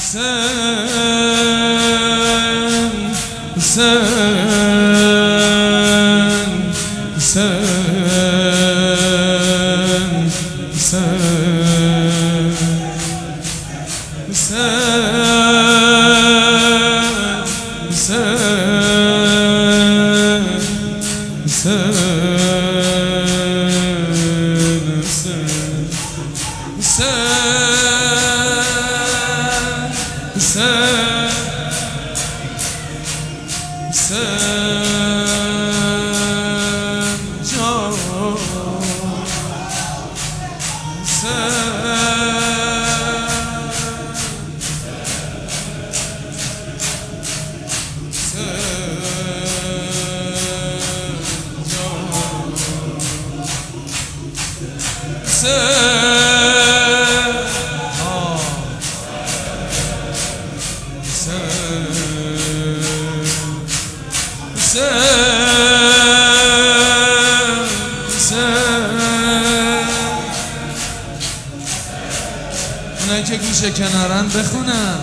اونایی که گوشه کنارن بخونم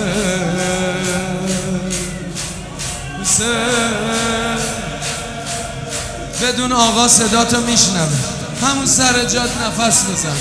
بدون آقا صداتو میشنوه، همون سر جات نفس بزن.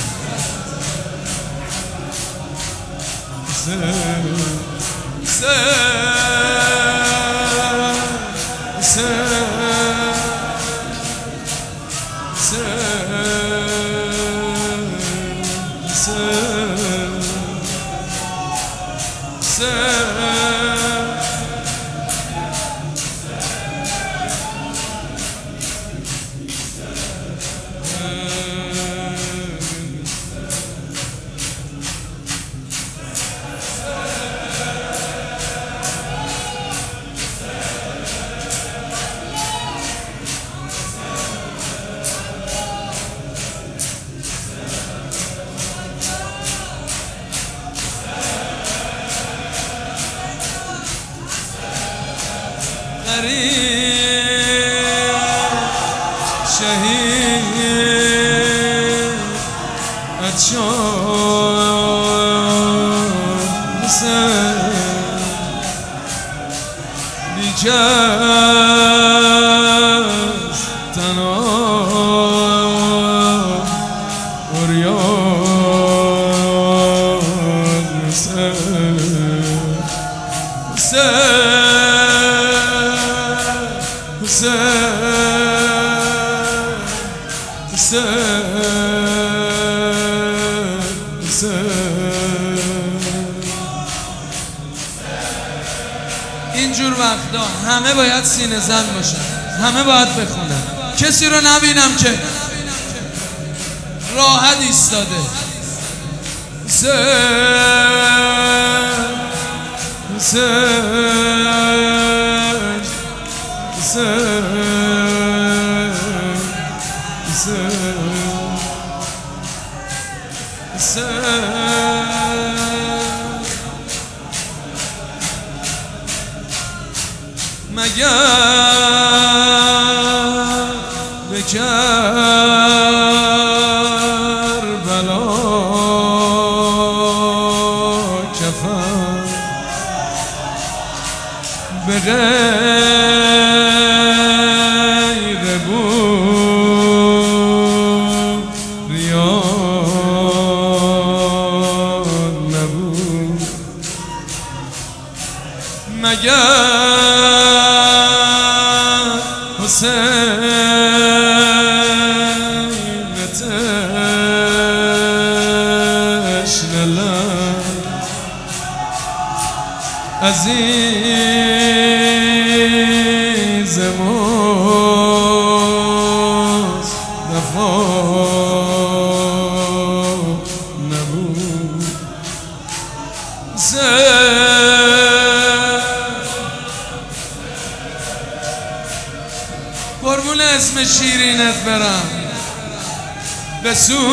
شهید دیجاز تنها اوریان اینجور وقتا همه باید سینه زن باشن، همه باید بخونن. کسی رو نبینم که راحت ایستاده. مگر به کربلا کفن به غیر بود ریان نبود. مگر عزیز مصطفی نبود. قربون اسم شیرینت برم به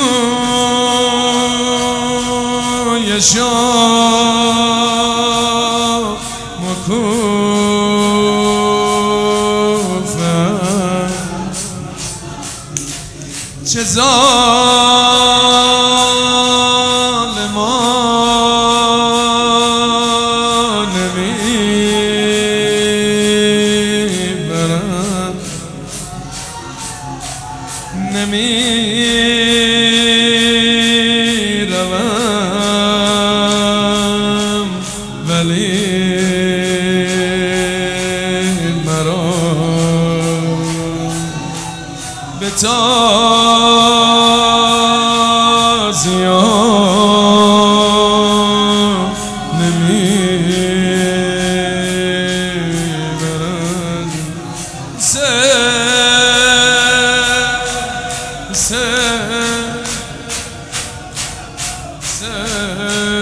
سوی شام مکوفم. چه ظالمان روم ولی مرا به تازیان نمیبرن. سه